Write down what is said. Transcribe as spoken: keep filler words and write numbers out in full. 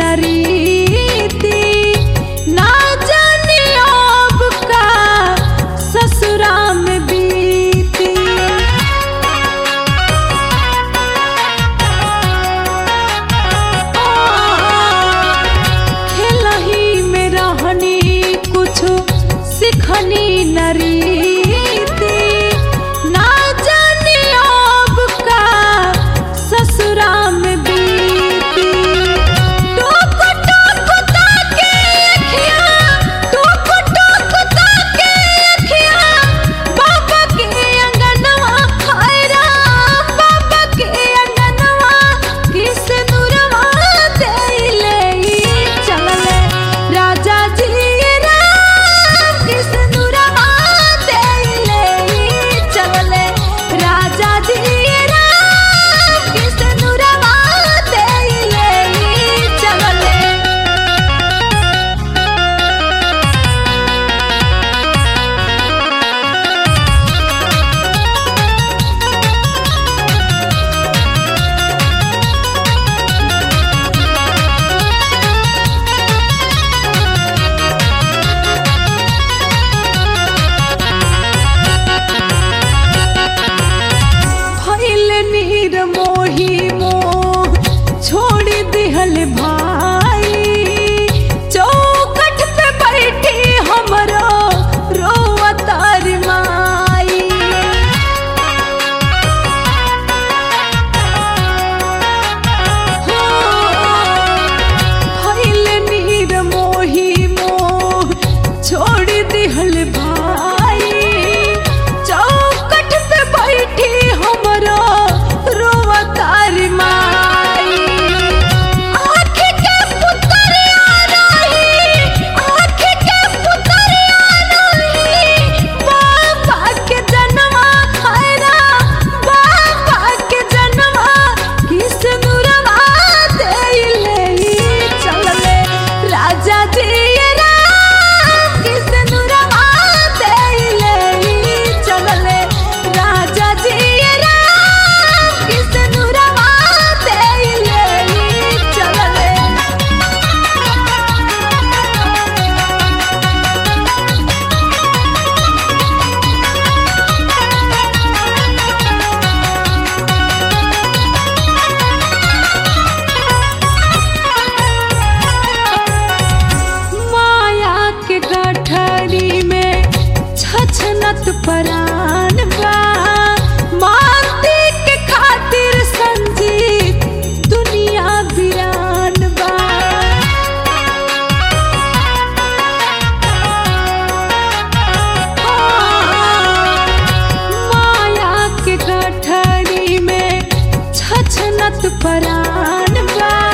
न रीति ना जाने अब का ससुरा में बीती। खेलही में रहनी कुछ सिखनी न रीति ना जाने अब का ससुरा में बीती। टोक टोक ताके अखियाँ, टोक टोक ताके अखियाँ, बाबा के अंगनवा खैरा, बाबा के अंगनवा किस नुरवा देले चलले राजा जी राम, किस नुरवा देले चलले राजा जी राम, किस नुरवा देले चलले। भइल नीर मोही मोह छोड़ दिहल भाई, चौखट पे बैठी हमरो रोवतार माई। हो भइल नीर मोही मोह छोड़ दिहल भाई, चौखट पे बैठी हमरो रोवतार माई। आँख के पुतरिया नहीं, आँख के पुतरिया नहीं, बाबा के जनवा खैरा, बाबा के जनवा किस नुरवा देले चलले राजा जी राम, किस नुरवा देले चलले राजा जी राम, किस नुरवा देले चलले। माया के गठरी में छछनत परान बा, मानती के खातिर संजीत दुनिया वीरान बा। माया के गठरी में छछनत परान बा,